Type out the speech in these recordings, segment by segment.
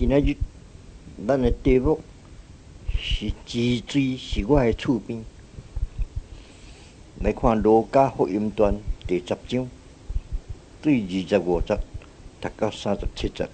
今仔日咱的题目是治水是我的厝边。来看《路加福音》段第10章，对25节读到37节。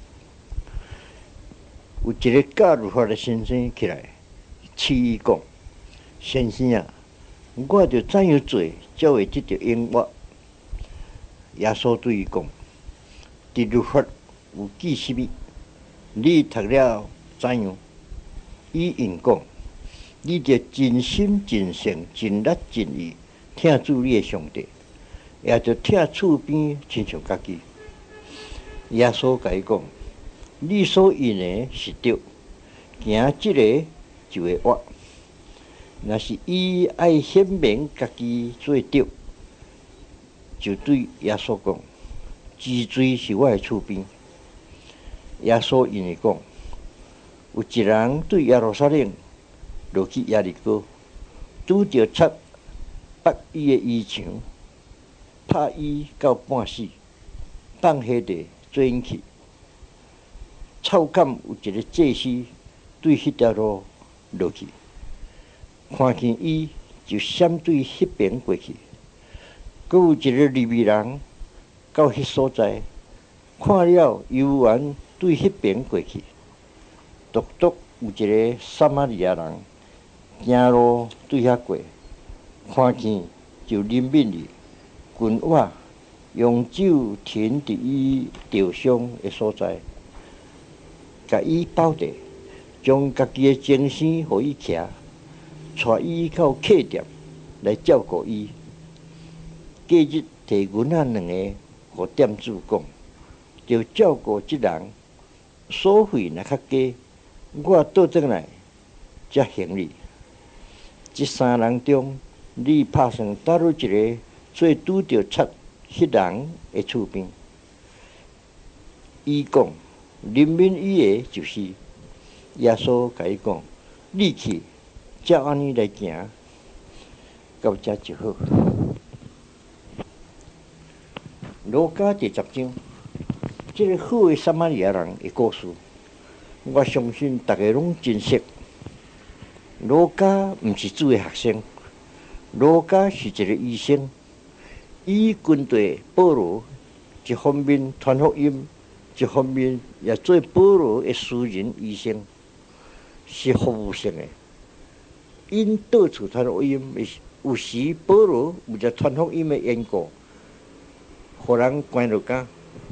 有一个教律法的先生起来，试伊讲：“先生啊，我着怎样做，才会得到永活？”耶稣对伊讲：“伫律法有记什么？你读了怎样？”伊应讲：“你着尽心、尽性、尽力、尽意，听主你的上帝，也着听厝边亲像家己。”耶稣甲伊讲：“你所应的是对，行即个就会活。若是伊爱显明家己做对，就对耶稣讲：治水是我的厝边。”耶稣因为讲：“有一人对耶路撒冷落去耶利哥，拄着贼拔伊的衣裳，拍伊到半死，放下地做引去。臭感有一个祭司对迄条路落去，看见伊就闪对迄边过去。阁有一个利未人到迄所在，看了游园对迄边过去。独独有一个撒玛利亚人行路对遐过，看见就怜悯伊，滚碗用酒停伫伊受伤的所在，甲伊抱地，将家己的精神互伊徛，带伊到客店来照顾伊。隔日摕银仔2个，互店主讲：“着照顾即人，所费若较低，我倒转来才还你。”即3人中，你拍算倒落一个做拄着贼迄人的厝边？伊讲：“怜悯伊的就是。”耶稣甲伊讲：“你去，照安尼来行。”到这就好。路加第10章，这个好的撒玛利亚人的故事，我相信大家拢真熟。路加毋是主的学生，路加是一个医生，伊跟对保罗，一方面传福音，一方面也做保罗的私人医生，是服务性的。因到处传福音，有时保罗有一传福音的缘故，互人关落监。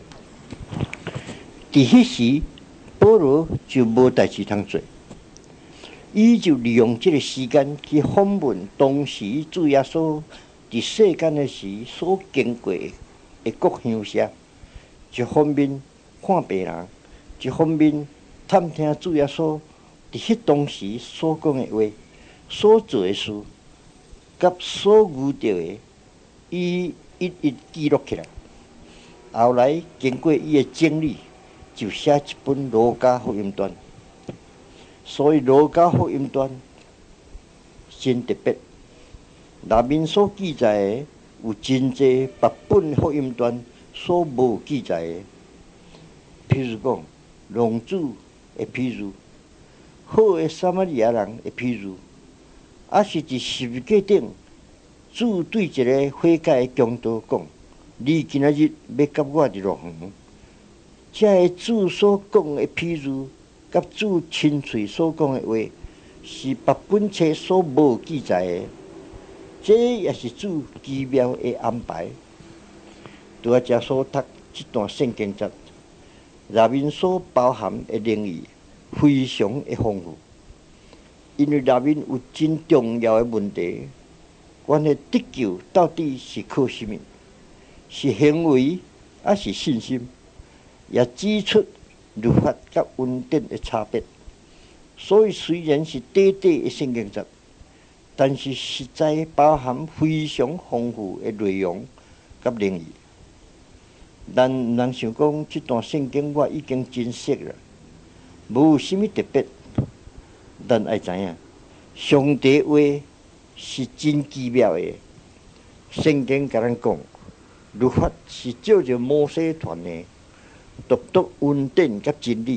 伫迄时，保罗就无代志通做，伊就利用这个时间去访问当时主耶稣伫世间的时所经过的各乡社，一方面看病人，一方面探听主耶稣伫迄当时所讲的话、所做的事，甲所遇到的，伊一一记录起来。后来经过伊的整理，就写一本《路加福音传》。所以《路加福音传》真特别，内面所记载的有真济别本福音传所无记载的。譬如讲，浪子的譬如，好的撒玛利亚人的譬如，还是伫十字架顶，主对一个悔改的强盗讲：“你今仔日要甲我入牢园。”这个主所讲的譬如，甲主亲嘴所讲的话，是别本册所无记载的。这也是主奇妙的安排。拄啊，遮所读这段圣经节，内面所包含的灵意非常的丰富，因为内面有真重要的问题。阮的得救到底是靠什么？是行为还是信心？也指出律法甲恩典的差别。所以虽然是短短的圣经节，但是实在包含非常丰富的内容甲灵意。咱毋通想讲这段圣经我已经真熟了，无什么特别。咱爱知影，上帝话是真奇妙的。圣经甲咱讲，律法是照着摩西传的。独独恩典甲真理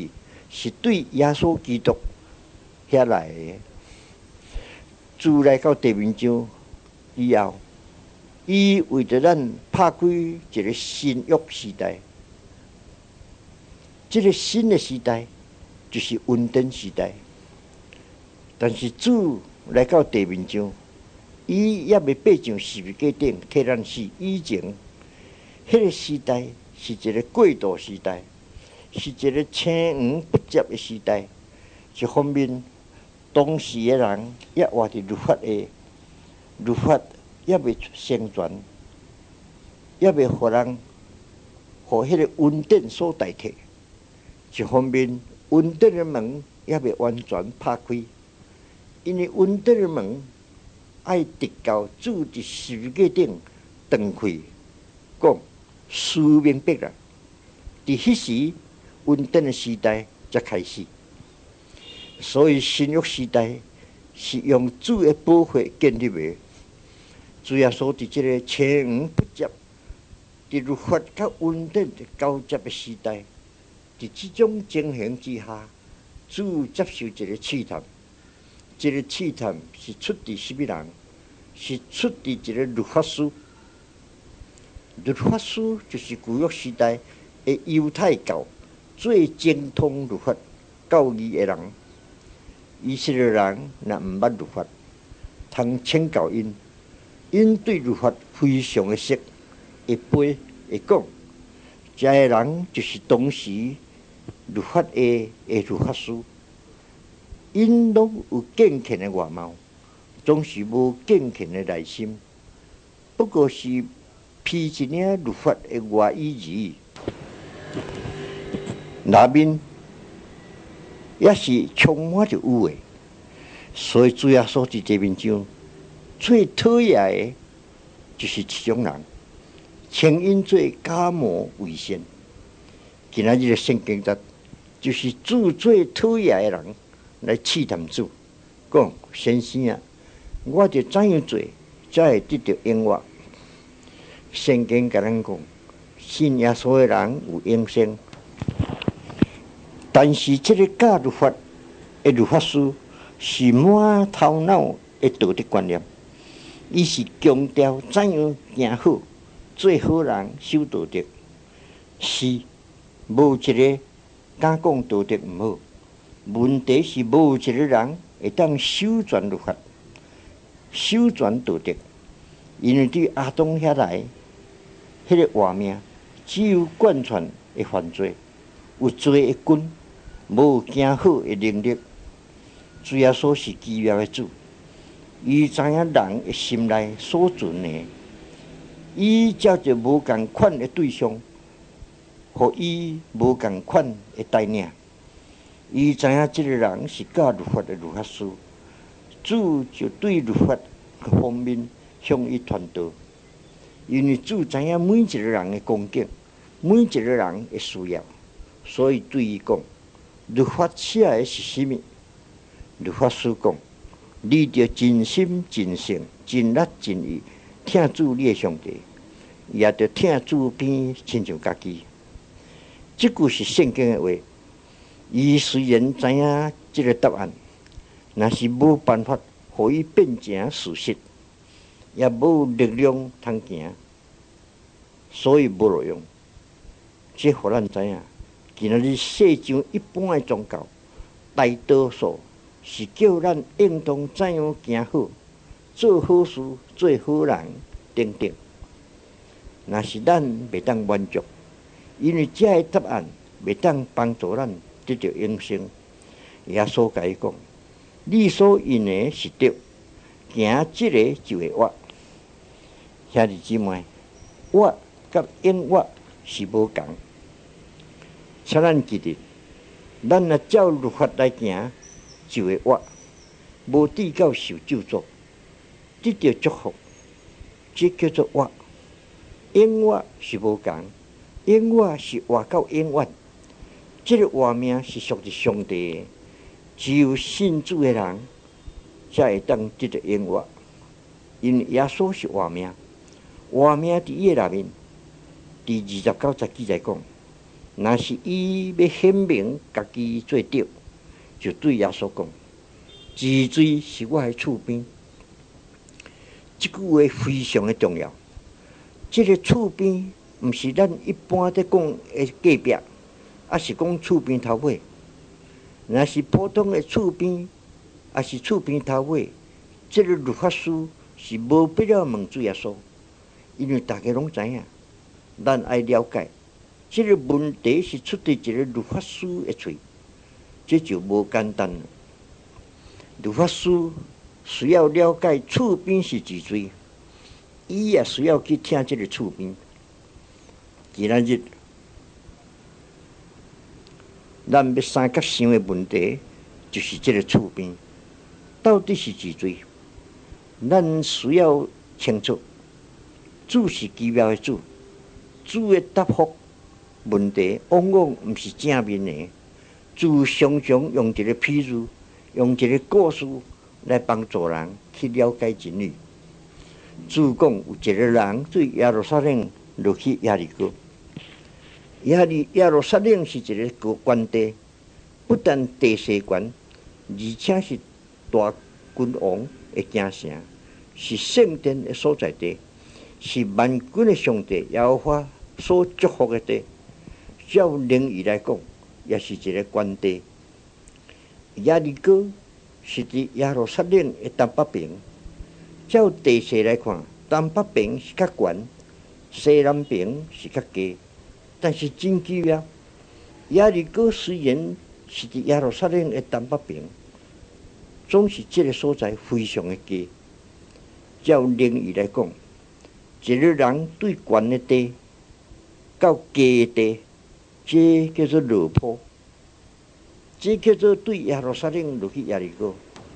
是对耶稣基督遐来的。主来到地面上以后，伊为着咱拍开一个新约时代。这个新的时代就是恩典时代。但是主来到地面上，伊也未爬上十字架顶替咱死以前，迄个时代是一个过渡时代，是一个青黄不接的时代。一方面，当时的人也活伫律法也未成全，也未互人互迄个恩典所代替。一方面，恩典的门也未完全拍开，因为恩典的门爱直到主伫十字架顶断开，讲事明白啦。伫迄时，恩典的时代才开始。所以新约时代是用主的宝血建立的。主耶稣伫这个青黄不接、伫律法甲恩典的交接的时代，伫这种情形之下，主接受一个试探。这个试探是出自什么人？是出自一个律法师。律法师就是旧约时代的犹太教最精通律法教义的人。以色列人若毋捌律法，通请教因对律法非常的熟，会背会讲。这个人就是当时律法的律法师。因拢有健全的外貌，总是无健全的内心，不过是披一领律法的外衣而已。内面也是充满着污秽。所以主耶稣伫这面上最讨厌的，就是这种人，称因做假冒伪善。今仔日的圣经就是主最讨厌的人来试探主，讲先生啊，我着怎样做才会得到永活？圣经甲咱讲，信耶稣的人有永生。但是这个假律法的律法师是满头脑的道德观念，伊是强调怎样行好，做好人，守道德。是无一个敢讲道德毋好，问题是无一个人会当守全律法，守全道德。因为对阿当遐来，迄个画面只有贯穿的犯罪，有罪的根，无行好的能力。主耶稣是奇妙的主，伊知影人的心内所存的，伊照着无共款的对象，互伊无共款的带领。伊知影这个人是教律法的律法师，主就对律法各方面向伊传道。因为主知影每一个人的光景，每一个人的需要，所以对伊讲，律法写的是什么？律法师讲，你着真心真性真力真意听主你的上帝，也着听主边亲像家己。这句是圣经的话。伊虽然知影这个答案，若是无办法互伊变成事实，也无力量通行，所以无路用。这互咱知影，今仔日世上一般的宗教，大多数是叫咱应当怎样行好，做好事，做好人等等。若是咱袂当满足，因为这个答案袂当帮助咱得到永生。耶稣甲伊讲：你所应的是对，行这个就会活。兄弟姊妹，活甲永活是无共。请咱记得，咱若照律法来行，就会活，无抵到受咒诅，得到祝福，这叫做活。永活是无共，永活是活到永远。这个活命是属于上帝的，只有信主的人才会当得到永活。因为耶稣是活命，活命伫伊内面。第29节记载讲， 若是伊要显明家己做对，就对耶稣讲：治罪是我的厝边。这句话非常的重要。这个厝边，毋是咱一般在讲的隔壁，还是讲厝边头尾。若是普通的厝边，还是厝边头尾，这个律法师是无必要问主耶稣，因为大家拢知影，咱爱了解。这个问题是出自一个律法师的嘴，这就无简单了。律法师需要了解厝边是治罪，伊也需要去听这个厝边。今仔日，咱要三角想的问题，就是这个厝边到底是治罪，咱需要清楚。主是奇妙的主，主的答复问题往往毋是正面的，主常常用一个譬如，用一个故事来帮助人去了解真理。主讲有一个人对耶路撒冷落去耶利哥，耶路撒冷是一个官地，不但地势悬，而且是大君王的京城，是圣殿的所在地，是万军的上帝耶和华所祝福的地。照灵义来讲，也是一个官地。耶利哥是伫耶路撒冷的东北边。照地势来看，东北边是较悬，西南边是较低。但是真奇妙，耶利哥虽然是伫耶路撒冷的东北边，总是这个所在非常的低。照灵义来讲，一个人对悬的地到低的地，这叫做落坡，这叫做对耶路撒冷落去耶利哥。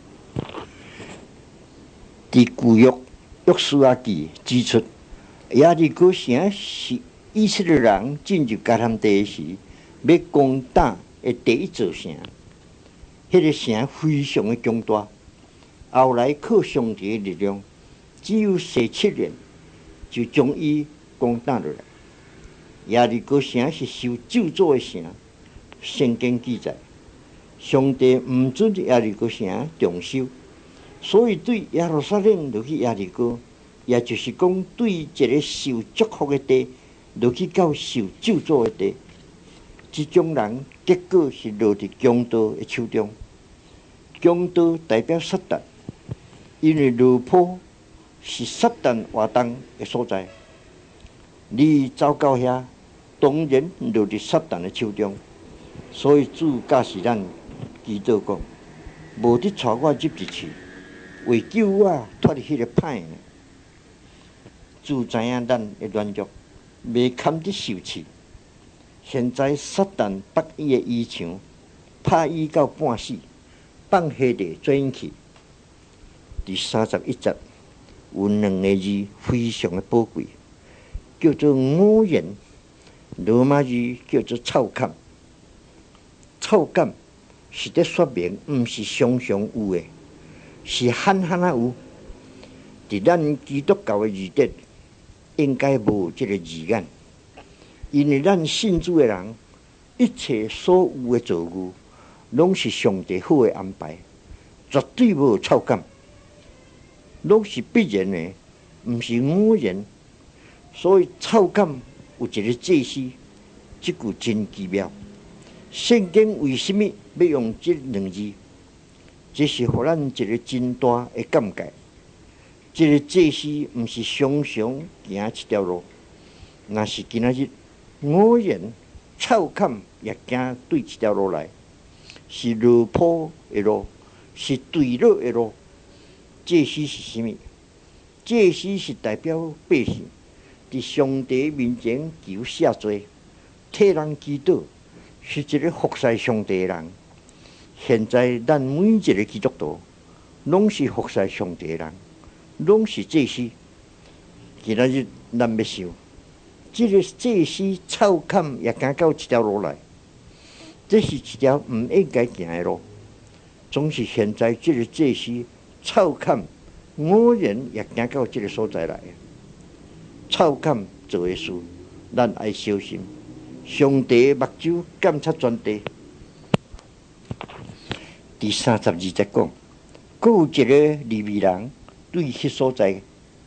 伫旧约约书亚记指出，耶利哥城是以色列人进入迦南地时要攻打的第一座城。迄个城非常的强大，后来靠上帝的力量，只有17年就将伊攻打落来。耶利哥城是受咒诅的城，圣经记载，上帝毋准耶利哥城重修，所以对耶路撒冷落去耶利哥，也就是讲对一个受祝福的地落去到受咒诅的地，这种人结果是落伫强盗的手中。强盗代表撒旦，因为落坡是撒旦活动的所在，你走到遐，当然落伫撒旦的手中。所以主教示咱祈祷讲，无得带我入入去，为救我脱离迄个歹呢。主知影咱的软弱，未堪得受气。现在撒旦把伊的衣裳拍伊到半死，放下地转去。第31节有2个字非常的宝贵，叫做偶然，罗马字叫做臭感。臭感是在说明，毋是常常有的，是罕罕啊有。伫咱基督教的字典，应该无这个字眼，因为咱信主的人，一切所有的造物，拢是上帝好的安排，绝对无有臭感，拢是必然的，毋是偶然。所以臭感有一个解释，这句真奇妙。圣经为什么要用这2字？这是互咱一个真大的感慨。这个解释毋是常常行一条路，若是今仔日偶然臭感也行对一条路来，是落坡的路，是对落的路。解释是什么？解释是代表百姓伫上帝面前求赦罪，替人祈祷，是一个服侍上帝的人。现在咱每一个基督徒，拢是服侍上帝的人，拢是祭司。今仔日咱要想，这个祭司臭感也行到一条路来，这是一条毋应该行的路。总是现在这个祭司臭感偶然也行到这个所在来，臭感做的事，咱爱小心， 上帝目睭监察全地。第32节讲，佫有一个利未人对迄所在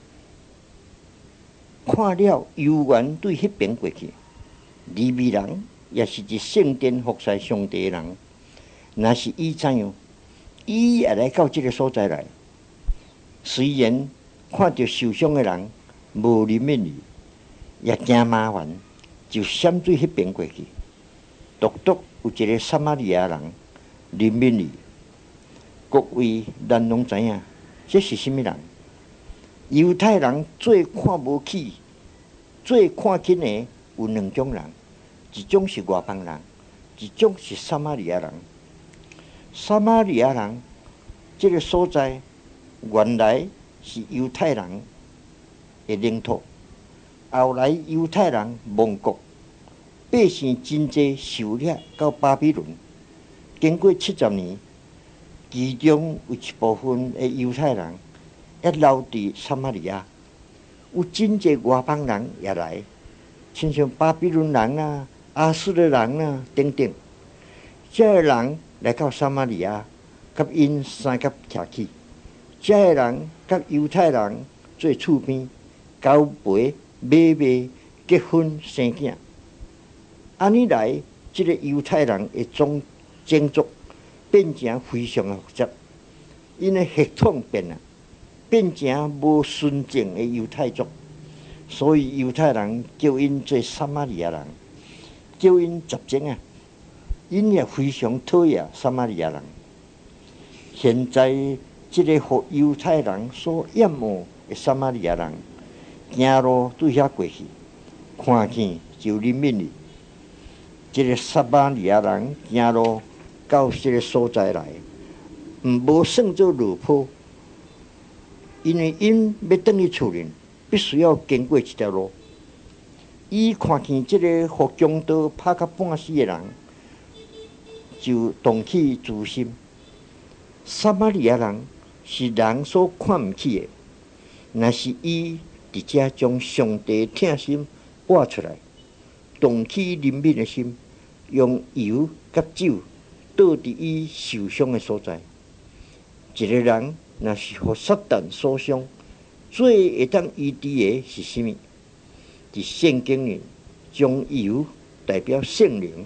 看了，悠远对迄边过去。利未人也是一圣殿服侍上帝的人。若是伊怎样，伊也来到这个所在来。虽然看到受伤的人无怜悯伊，也惊麻烦，就闪对迄边过去。独独有一个撒玛利亚人怜悯伊。各位，咱拢知影，这是甚物人？犹太人最看无起、最看轻的有两种人，一种是外邦人，一种是撒玛利亚人。撒玛利亚人这个所在原来是犹太人的领土，后来犹太人亡国，百姓真济受掠到巴比伦。经过70年，其中有一部分的犹太人也留伫撒玛利亚，有真济外邦人也来，亲像巴比伦人啊、亚述的人啊等等。这个人来到撒玛利亚，甲因三甲徛起。这个人甲犹太人做厝边，交陪、买卖、结婚、生囝。安尼来，这个犹太人的种族变成非常的复杂，因的血统变了，变成无纯正的犹太族，所以犹太人叫因做撒玛利亚人，叫因杂种啊。因也非常讨厌撒玛利亚人。现在这个互犹太人所厌恶的撒玛利亚人，行路对遐过去，看见就怜悯伊。这个撒玛利亚人行路到这个所在来，无算做落坡，因为因要转去厝里，必须要经过这条路。伊看见这个互强盗拍到半死的人，就动起自心。撒玛利亚人是人所看唔起的，若是伊直接将上帝疼心挖出来，动起怜悯的心，用油甲酒倒伫伊受伤的所在。一个人若是互撒旦所伤，最会当医治的是甚物？伫圣经里，将油代表圣灵。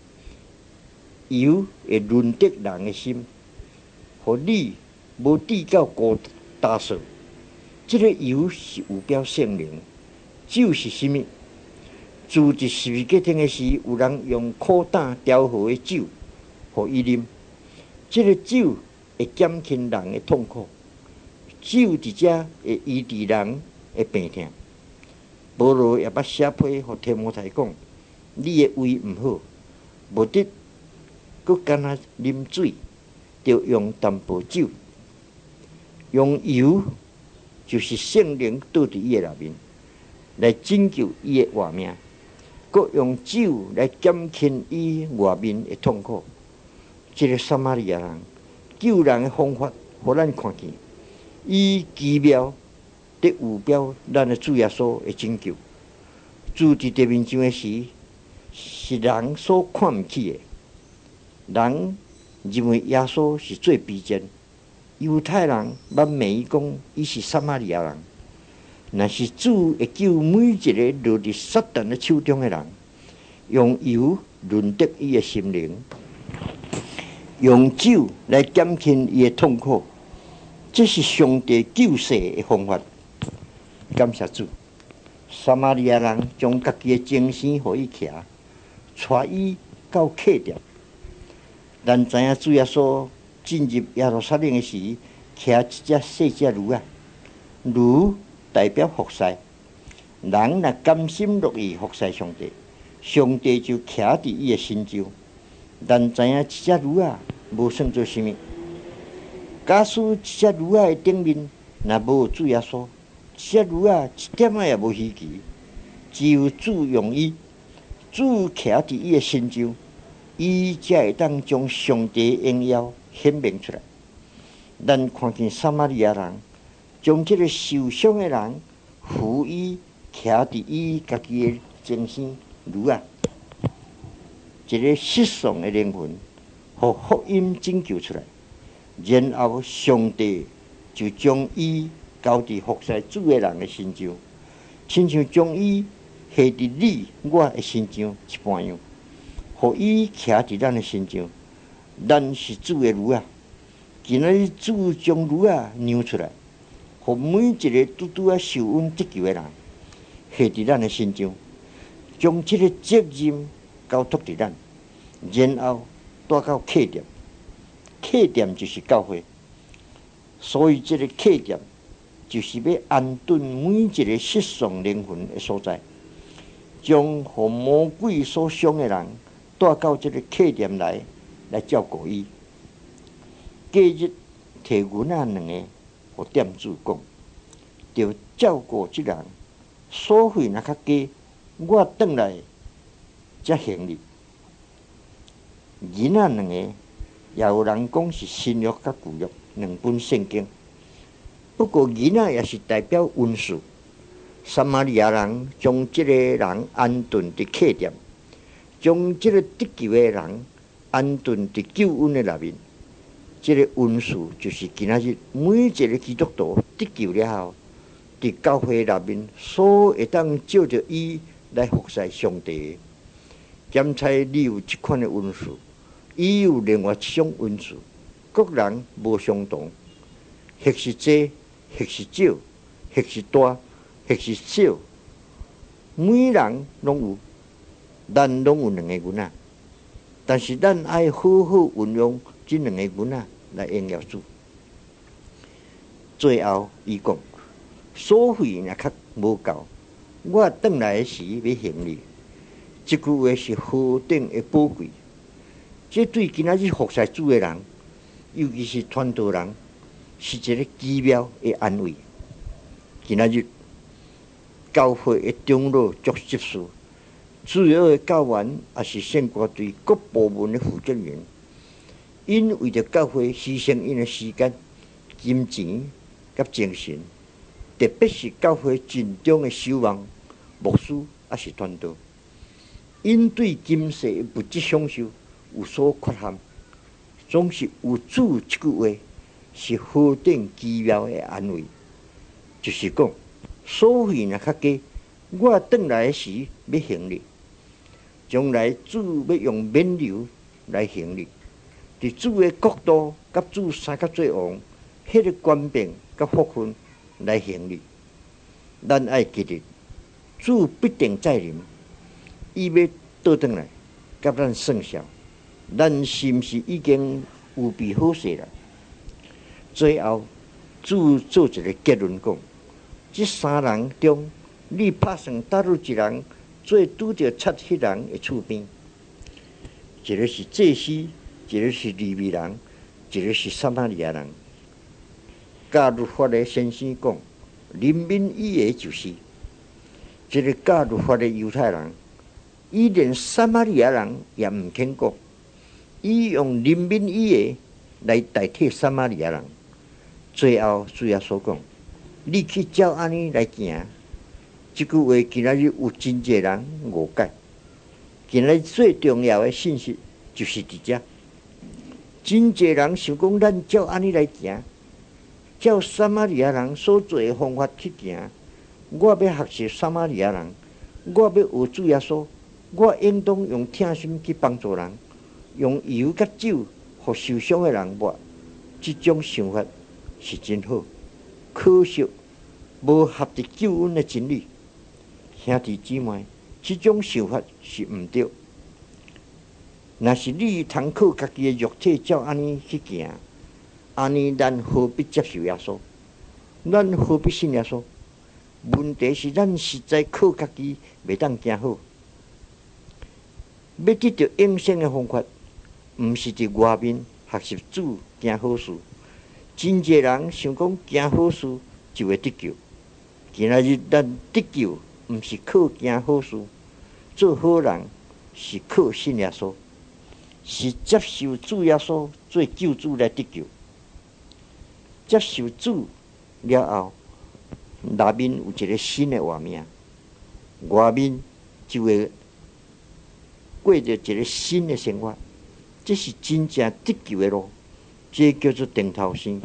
油会润得人的心，互你无抵到高大数。这个油是有表圣灵，酒是甚物？自伫十字架顶的时，有人用苦胆调和的酒，互伊啉。这个酒会减轻人的痛苦，酒伫遮会医治人的病痛。保罗也捌写批互提摩太讲：你的胃毋好，无得。佮干那啉水，就用淡薄酒，用油，就是圣灵倒伫伊的内面，来拯救伊的活命；佮用酒来减轻伊外面的痛苦。这个撒玛利亚人救人的方法，互咱看见，伊奇妙得有表咱的主耶稣的拯救。主伫地面上的时，是人所看唔起的。人认为耶稣是最卑贱，犹太人捌骂伊讲伊是撒玛利亚人。若是主会救每一个落伫撒旦的手中的人，用油润得伊的心灵，用酒来减轻伊的痛苦，这是上帝救世的方法。感谢主，撒玛利亚人将家己的精神互伊徛，带伊到客店。咱知影主耶稣进入耶路撒冷的时，骑一只细只驴啊，驴代表服侍。人若甘心乐意服侍上帝，上帝就骑伫伊的身上。咱知影一只驴啊，无算做甚物。假使一只驴仔的顶面若无有主耶稣，一只驴仔一点仔也无稀奇，只有主用伊，主骑伫伊的身上。伊才会当将上帝的荣耀显明出来。咱看见撒玛利亚人将这个受伤的人扶伊，徛伫伊家己的精神驴啊， 一个失丧的灵魂，互福音拯救出来。然后上帝就将伊交伫服侍主的人的身上，亲像将伊下伫你我的身上一般样，互伊徛伫咱的身上。咱是主的驴啊！今仔日主将驴啊让出来，互每一个拄拄啊受恩得救的人下伫咱的身上，将这个责任交托伫咱，然后带到客店。客店就是教会，所以这个客店就是要安顿每一个失丧灵魂的所在，将互魔鬼所伤的人带到这个客店来照顾伊。隔日摕牛仔两个，互店主讲，着照顾这人，所费若较低，我转来才行哩。牛仔两个，也有人讲是新约甲旧约两本圣经。不过牛仔也是代表温顺。撒玛利亚人将这个人安顿伫客店，将这个得救的人安顿伫救恩的内面。这个温顺就是今仔日每一个基督徒得救了后，伫教会内面所会当照着伊来服侍上帝。检查你有这款的温顺，伊有另外一种温顺，各人无相同，或是多，或是少，或是大，或是小，每人拢有，咱拢有两个囡仔，但是咱爱好好运用这两个囡仔来荣耀主。最后伊讲，所费若较无够，我转来时要还你。这句话是何等的宝贵！这对今仔日服侍主的人，尤其是传道人，是一个奇妙的安慰。今仔日教会的长老足执事，主要的教员也是圣歌队各部门的负责人，因为着教会牺牲因的时间、金钱甲精神，特别是教会尽忠的守望、牧师也是传道，因对今世的物质享受有所缺陷，总是有主这句话是何等奇妙的安慰，就是讲，所费若较低，我转来时要还你。将来主要用免流来还你，伫主的国度甲主三甲做王，迄个官柄甲福分来还你。咱爱记得，主必定再临，伊要倒转来，甲咱算账。咱是毋是已经有备好势了？最后，主做一个结论讲：这三人中，你拍算倒入一人做拄着插迄人的厝边？一个是祭司，一个是利未人，一个是撒玛利亚人。教律法的先生讲，人民以的就是这个教律法的犹太人，伊连撒玛利亚人也唔肯讲。伊用人民以的来代替撒玛利亚人。最后主耶稣讲，你去照安尼来行。这句话今仔日有真侪人误解。今仔日最重要的信息就是伫遮。真侪人想讲，咱照安尼来行，照撒玛利亚人所做的方法去行。我要学习撒玛利亚人，我要学主耶稣，我应当用疼心去帮助人。用油甲酒，互受伤的人抹，这种想法是真好，可惜无合伫救恩的真理。兄弟姊妹，这种想法是毋对。若是你通靠家己的肉体照安尼去行，安尼咱何必接受耶稣？咱何必信耶稣？问题是咱实在靠家己袂当行好。要得到永生的方法，毋是伫外面学习主行好事。真侪人想讲行好事就会得救。今仔日咱得救，毋是靠行好事，做好人是靠信耶稣，是接受主耶稣做救主来得救。接受主了后，内面有一个新的画面，外面就会过着一个新的生活，这是真正得救的路，这叫做顶头生。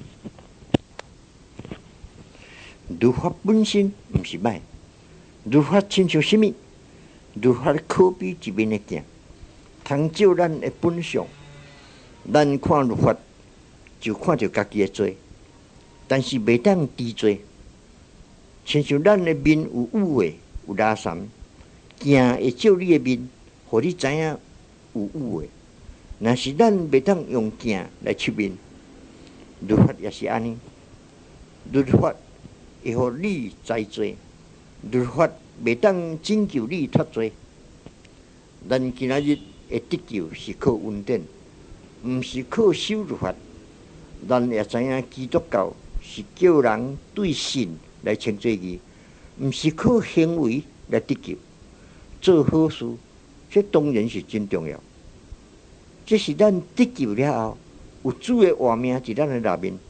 律法本身毋是歹，律法亲像什么？律法可比一面的镜，通照咱的本相。咱看律法，就看着家己的罪，但是袂当治罪。亲像咱的面有污秽、有拉残，镜会照你的面，互你知影有污秽。若是咱袂当用镜来拭面，律法也是安尼。律法会互你知罪，律法袂当拯救你脱罪。咱今仔日会得救是靠恩典，毋是靠守律法。咱也知影基督教是叫人对神来称罪义，毋是靠行为来得救。做好事，这当然是真重要。这是咱得救了后，有主的活命伫咱的内面，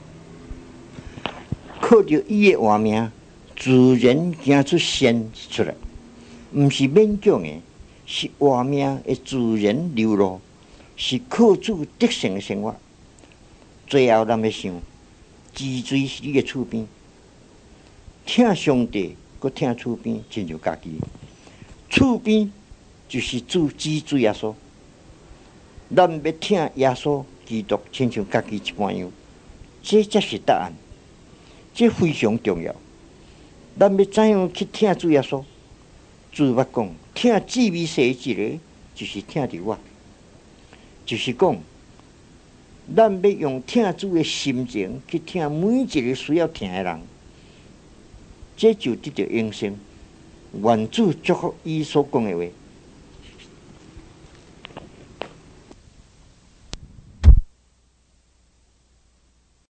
靠着伊的活命，自然行出善出来，毋是勉强的，是活命的自然流露，是靠主得胜的生活。最后，咱要想，治罪是你的厝边，听上帝，佮听厝边，亲像家己。厝边就是主治罪耶稣。咱要听耶稣基督，亲像家己一般样，这才是答案。这非常重要。咱要怎样去听主耶稣？主捌讲，听至美说一个，就是听着我，就是讲，咱要用听主的心情去听每一个需要听的人，这就得到永生。愿主祝福伊所讲的话。